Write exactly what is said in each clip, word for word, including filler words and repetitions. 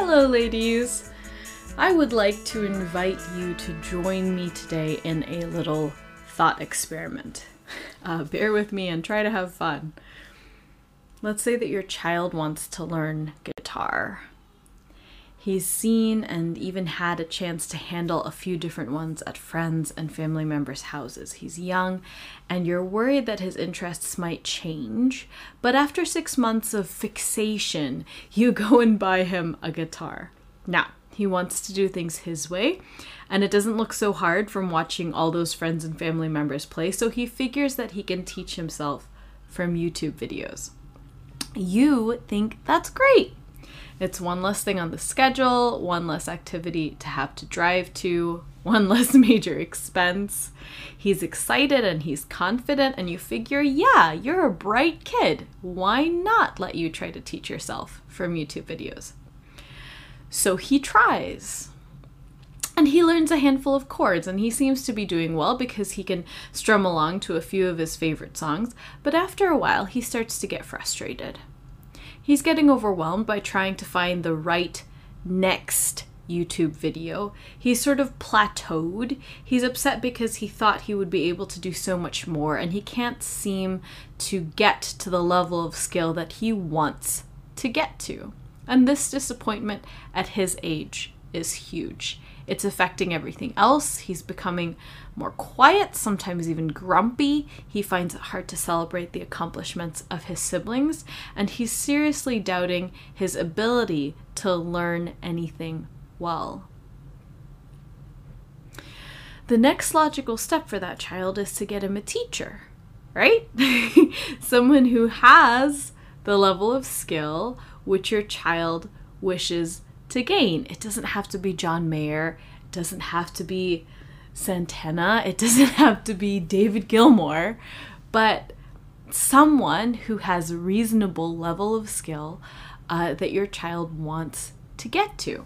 Hello, ladies! I would like to invite you to join me today in a little thought experiment. Uh, bear with me and try to have fun. Let's say that your child wants to learn guitar. He's seen and even had a chance to handle a few different ones at friends and family members' houses. He's young, and you're worried that his interests might change, but after six months of fixation, you go and buy him a guitar. Now, he wants to do things his way, and it doesn't look so hard from watching all those friends and family members play, so he figures that he can teach himself from YouTube videos. You think that's great. It's one less thing on the schedule, one less activity to have to drive to, one less major expense. He's excited and he's confident, and you figure, yeah, you're a bright kid. Why not let you try to teach yourself from YouTube videos? So he tries. And he learns a handful of chords, and he seems to be doing well because he can strum along to a few of his favorite songs. But after a while, he starts to get frustrated. He's getting overwhelmed by trying to find the right next YouTube video. He's sort of plateaued. He's upset because he thought he would be able to do so much more, and he can't seem to get to the level of skill that he wants to get to. And this disappointment at his age is huge. It's affecting everything else. He's becoming more quiet, sometimes even grumpy. He finds it hard to celebrate the accomplishments of his siblings, and he's seriously doubting his ability to learn anything well. The next logical step for that child is to get him a teacher, right? Someone who has the level of skill which your child wishes to gain. It doesn't have to be John Mayer. It doesn't have to be Santana. It doesn't have to be David Gilmour, but someone who has a reasonable level of skill uh, that your child wants to get to.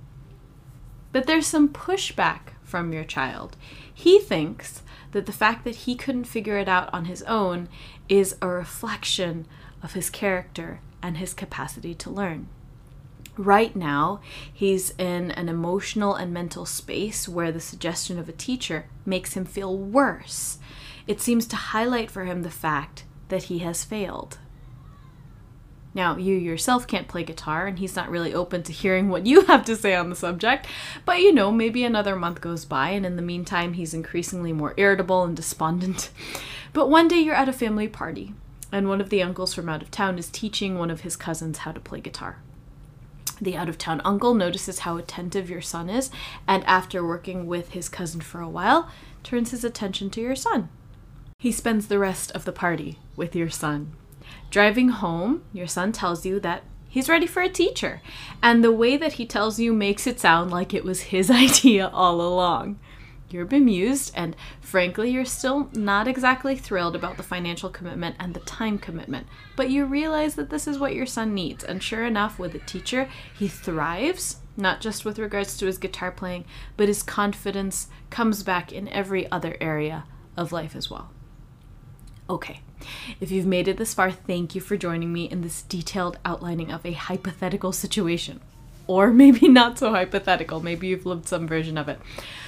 But there's some pushback from your child. He thinks that the fact that he couldn't figure it out on his own is a reflection of his character and his capacity to learn. Right now, he's in an emotional and mental space where the suggestion of a teacher makes him feel worse. It seems to highlight for him the fact that he has failed. Now, you yourself can't play guitar, and he's not really open to hearing what you have to say on the subject, but you know, maybe another month goes by, and in the meantime, he's increasingly more irritable and despondent. But one day you're at a family party, and one of the uncles from out of town is teaching one of his cousins how to play guitar. The out-of-town uncle notices how attentive your son is, and after working with his cousin for a while, turns his attention to your son. He spends the rest of the party with your son. Driving home, your son tells you that he's ready for a teacher, and the way that he tells you makes it sound like it was his idea all along. You're bemused, and frankly, you're still not exactly thrilled about the financial commitment and the time commitment, but you realize that this is what your son needs, and sure enough, with a teacher, he thrives, not just with regards to his guitar playing, but his confidence comes back in every other area of life as well. Okay, if you've made it this far, thank you for joining me in this detailed outlining of a hypothetical situation, or maybe not so hypothetical, maybe you've lived some version of it.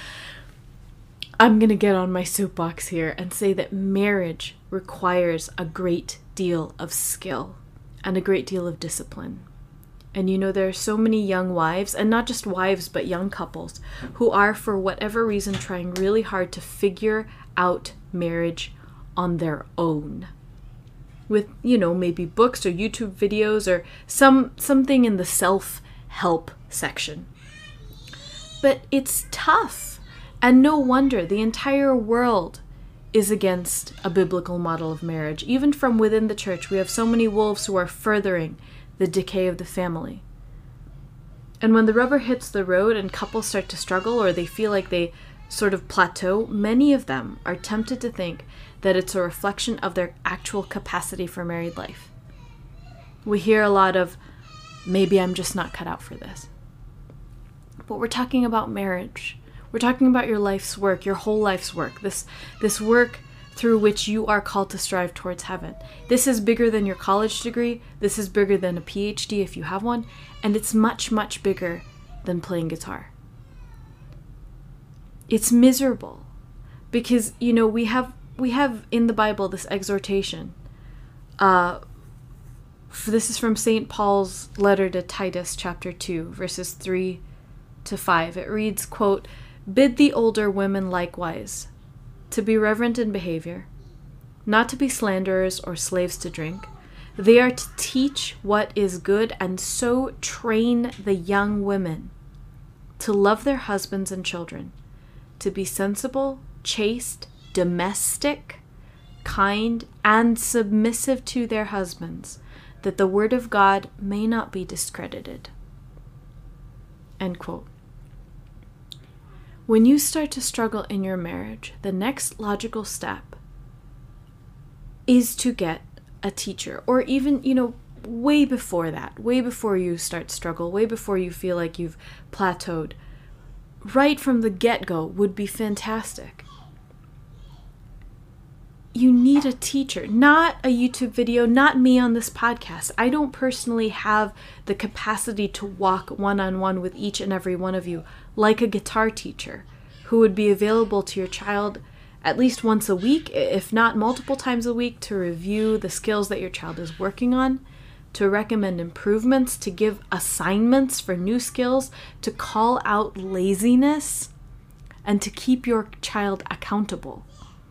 I'm going to get on my soapbox here and say that marriage requires a great deal of skill and a great deal of discipline. And you know, there are so many young wives, and not just wives, but young couples, who are, for whatever reason, trying really hard to figure out marriage on their own. With, you know, maybe books or YouTube videos or some something in the self-help section. But it's tough. And no wonder the entire world is against a biblical model of marriage. Even from within the church, we have so many wolves who are furthering the decay of the family. And when the rubber hits the road and couples start to struggle, or they feel like they sort of plateau, many of them are tempted to think that it's a reflection of their actual capacity for married life. We hear a lot of, maybe I'm just not cut out for this. But we're talking about marriage. We're talking about your life's work, your whole life's work. This this work through which you are called to strive towards heaven. This is bigger than your college degree. This is bigger than a P H D if you have one. And it's much, much bigger than playing guitar. It's miserable because, you know, we have we have in the Bible this exhortation. Uh, this is from Saint Paul's letter to Titus, chapter two, verses three to five. It reads, quote, "Bid the older women likewise to be reverent in behavior, not to be slanderers or slaves to drink. They are to teach what is good, and so train the young women to love their husbands and children, to be sensible, chaste, domestic, kind, and submissive to their husbands, that the word of God may not be discredited." End quote. When you start to struggle in your marriage, the next logical step is to get a teacher, or even, you know, way before that, way before you start struggle, way before you feel like you've plateaued, right from the get-go would be fantastic. You need a teacher, not a YouTube video, not me on this podcast. I don't personally have the capacity to walk one-on-one with each and every one of you like a guitar teacher who would be available to your child at least once a week, if not multiple times a week, to review the skills that your child is working on, to recommend improvements, to give assignments for new skills, to call out laziness, and to keep your child accountable.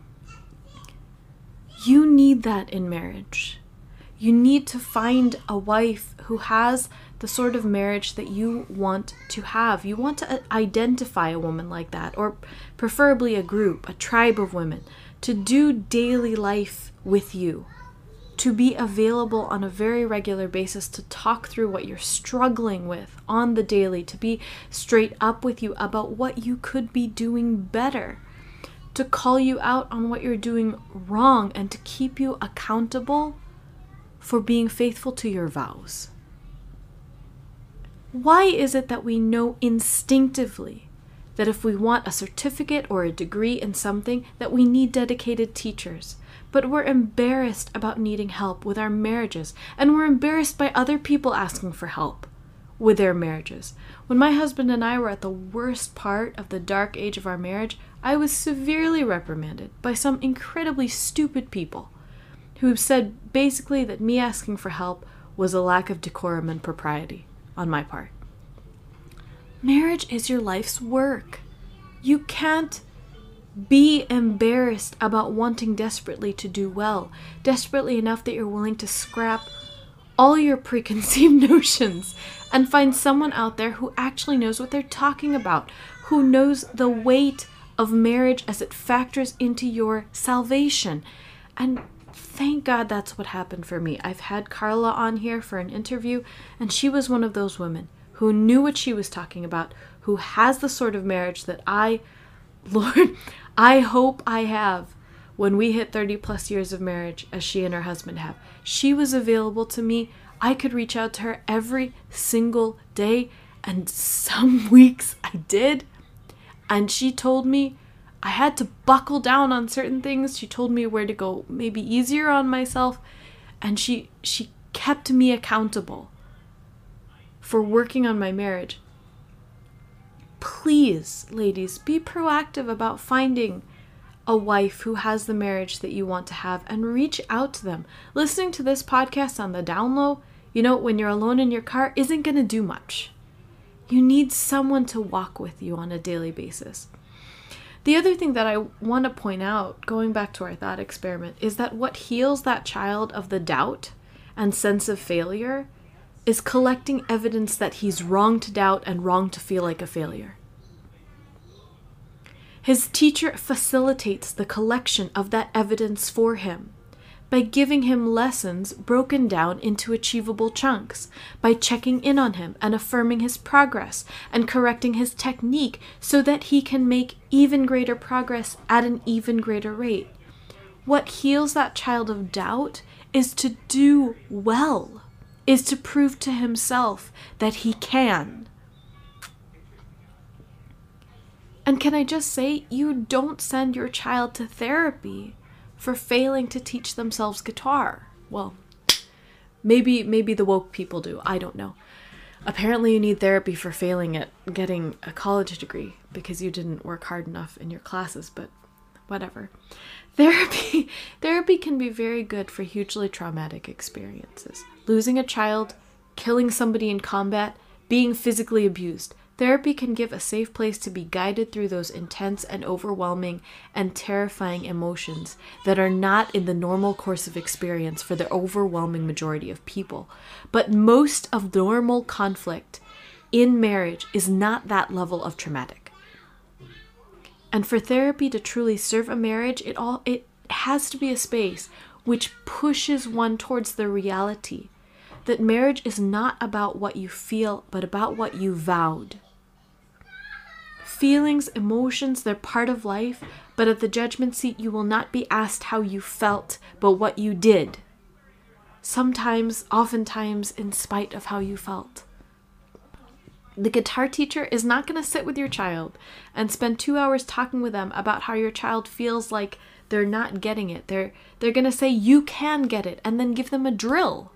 You need that in marriage. You need to find a wife who has the sort of marriage that you want to have. You want to identify a woman like that, or preferably a group, a tribe of women, to do daily life with you, to be available on a very regular basis, to talk through what you're struggling with on the daily, to be straight up with you about what you could be doing better, to call you out on what you're doing wrong, and to keep you accountable for being faithful to your vows. Why is it that we know instinctively that if we want a certificate or a degree in something, that we need dedicated teachers, but we're embarrassed about needing help with our marriages, and we're embarrassed by other people asking for help with their marriages? When my husband and I were at the worst part of the dark age of our marriage, I was severely reprimanded by some incredibly stupid people who said basically that me asking for help was a lack of decorum and propriety on my part. Marriage is your life's work. You can't be embarrassed about wanting desperately to do well, desperately enough that you're willing to scrap all your preconceived notions and find someone out there who actually knows what they're talking about, who knows the weight of marriage as it factors into your salvation. And thank God that's what happened for me. I've had Carla on here for an interview, and she was one of those women who knew what she was talking about, who has the sort of marriage that I, Lord, I hope I have when we hit thirty plus years of marriage, as she and her husband have. She was available to me. I could reach out to her every single day, and some weeks I did. And she told me I had to buckle down on certain things. She told me where to go maybe easier on myself. And she she kept me accountable for working on my marriage. Please, ladies, be proactive about finding a wife who has the marriage that you want to have, and reach out to them. Listening to this podcast on the down low, you know, when you're alone in your car, isn't going to do much. You need someone to walk with you on a daily basis. The other thing that I want to point out, going back to our thought experiment, is that what heals that child of the doubt and sense of failure is collecting evidence that he's wrong to doubt and wrong to feel like a failure. His teacher facilitates the collection of that evidence for him by giving him lessons broken down into achievable chunks, by checking in on him and affirming his progress and correcting his technique so that he can make even greater progress at an even greater rate. What heals that child of doubt is to do well, is to prove to himself that he can. And can I just say, you don't send your child to therapy for failing to teach themselves guitar. Well, maybe maybe the woke people do. I don't know. Apparently you need therapy for failing at getting a college degree because you didn't work hard enough in your classes, but whatever. Therapy therapy can be very good for hugely traumatic experiences. Losing a child, killing somebody in combat, being physically abused. Therapy can give a safe place to be guided through those intense and overwhelming and terrifying emotions that are not in the normal course of experience for the overwhelming majority of people. But most of normal conflict in marriage is not that level of traumatic. And for therapy to truly serve a marriage, it all it has to be a space which pushes one towards the reality that marriage is not about what you feel, but about what you vowed. Feelings, emotions, they're part of life, but at the judgment seat, you will not be asked how you felt, but what you did. Sometimes, oftentimes, in spite of how you felt. The guitar teacher is not going to sit with your child and spend two hours talking with them about how your child feels like they're not getting it. They're, they're going to say, you can get it, and then give them a drill.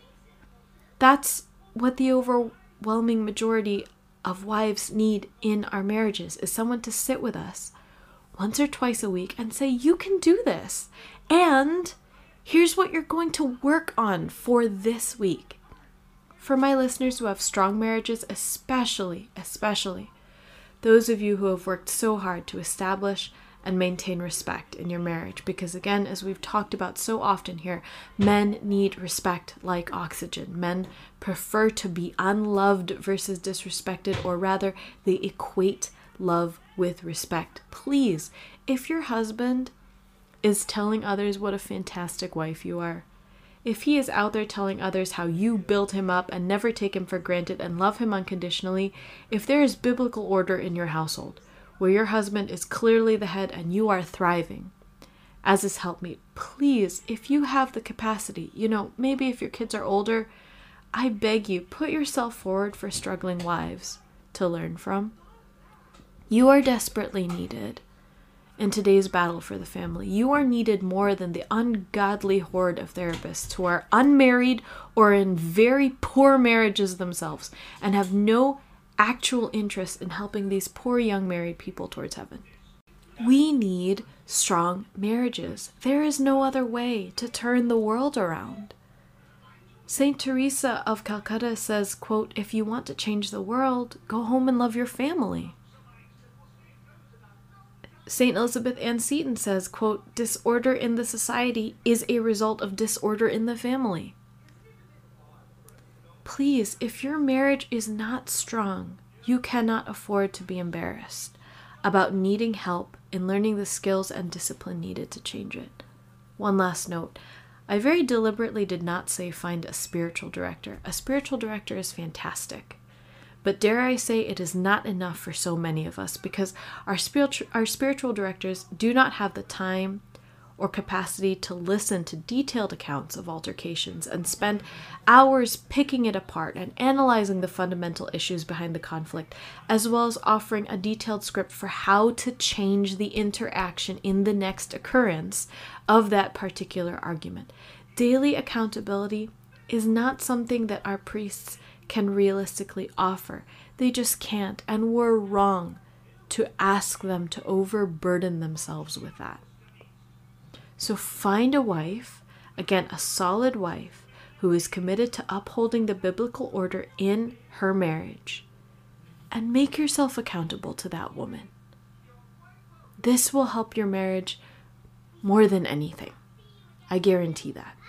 That's what the overwhelming majority of wives need in our marriages, is someone to sit with us once or twice a week and say, you can do this. And here's what you're going to work on for this week. For my listeners who have strong marriages, especially, especially those of you who have worked so hard to establish and maintain respect in your marriage. Because again, as we've talked about so often here, men need respect like oxygen. Men prefer to be unloved versus disrespected, or rather, they equate love with respect. Please, if your husband is telling others what a fantastic wife you are, if he is out there telling others how you build him up and never take him for granted and love him unconditionally, if there is biblical order in your household, where your husband is clearly the head and you are thriving as his helpmate, please, if you have the capacity, you know, maybe if your kids are older, I beg you, put yourself forward for struggling wives to learn from. You are desperately needed in today's battle for the family. You are needed more than the ungodly horde of therapists who are unmarried or in very poor marriages themselves and have no actual interest in helping these poor young married people towards heaven. We need strong marriages. There is no other way to turn the world around. Saint Teresa of Calcutta says, quote, if you want to change the world, go home and love your family. Saint Elizabeth Ann Seton says, quote, disorder in the society is a result of disorder in the family. Please, if your marriage is not strong, you cannot afford to be embarrassed about needing help in learning the skills and discipline needed to change it. One last note. I very deliberately did not say find a spiritual director. A spiritual director is fantastic. But dare I say it is not enough for so many of us, because our spiritual our spiritual directors do not have the time or capacity to listen to detailed accounts of altercations and spend hours picking it apart and analyzing the fundamental issues behind the conflict, as well as offering a detailed script for how to change the interaction in the next occurrence of that particular argument. Daily accountability is not something that our priests can realistically offer. They just can't, and we're wrong to ask them to overburden themselves with that. So find a wife, again, a solid wife, who is committed to upholding the biblical order in her marriage, and make yourself accountable to that woman. This will help your marriage more than anything. I guarantee that.